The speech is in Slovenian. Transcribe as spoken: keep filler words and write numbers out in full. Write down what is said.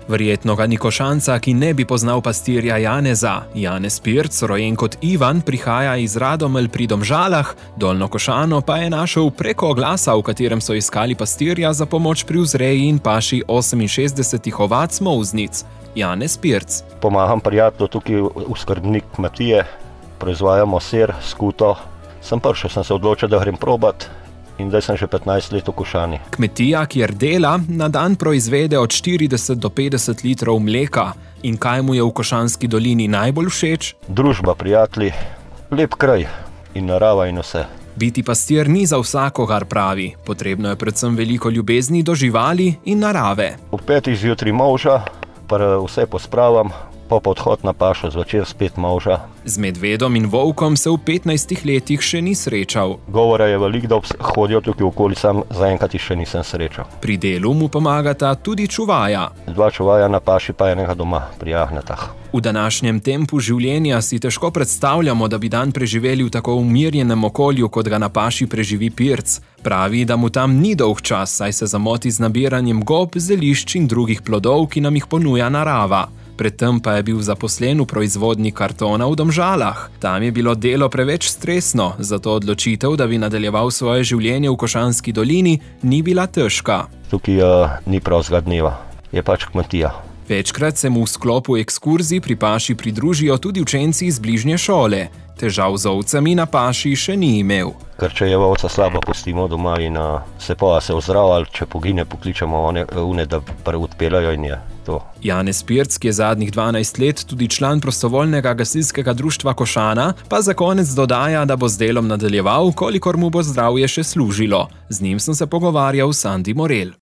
Verjetno ga ni Košanca, ki ne bi poznal pastirja Janeza. Janez Pirc, rojen kot Ivan, prihaja iz Radomelj pri Domžalah, Dolnjo Košano pa je našel preko oglasa, v katerem so iskali pastirja za pomoč pri vzreji in paši oseminšestdesetih ovac molznic. Janez Pirc. Pomagam prijatelju tukaj v skrbnik kmetije, proizvajamo sir, skuto. Sem prišel, sem se odločil, da grem probat in zdaj sem že petnajst let v Košani. Kmetija, kjer dela, na dan proizvede od štirideset do petdeset litrov mleka. In kaj mu je v Košanski dolini najbolj všeč? Družba, prijatelji, lep kraj in narava in vse. Biti pastir ni za vsakogar, pravi. Potrebno je predvsem veliko ljubezni do živali in narave. V petih zjutraj molža, pa vse pospravam, pa odhod na pašo, zvečer spet molža. Z medvedom in volkom se v petnajstih letih še ni srečal. Govora je veliko, da hodijo tukaj okoli, sam zaenkrat še nisem srečal. Pri delu mu pomagata tudi čuvaja. Dva čuvaja na paši, pa enega doma pri jagnjetah. V današnjem tempu življenja si težko predstavljamo, da bi dan preživeli v tako umirjenem okolju, kot ga na paši preživi Pirc. Pravi, da mu tam ni dolg čas, saj se zamoti z nabiranjem gob, zelišč in drugih plodov, ki nam jih ponuja narava. Predtem pa je bil zaposlen v proizvodnji kartona v Domžalah. Tam je bilo delo preveč stresno, zato odločitev, da bi nadaljeval svoje življenje v Košanski dolini, ni bila težka. Tukaj uh, ni prostega dneva, je pač kmetija. Večkrat se mu v sklopu ekskurzij pri paši pridružijo tudi učenci iz bližnje šole. Težav z ovcami na paši še ni imel. Ker če je ovca slaba, pustimo doma in uh, se pa se ozdravi, ali če pogine, pokličemo one, une, da odpeljajo in je to. Janez Pirc, ki je zadnjih dvanajst let tudi član prostovoljnega gasilskega društva Košana, pa za konec dodaja, da bo z delom nadaljeval, kolikor mu bo zdravje še služilo. Z njim sem se pogovarjal Sandi Morel.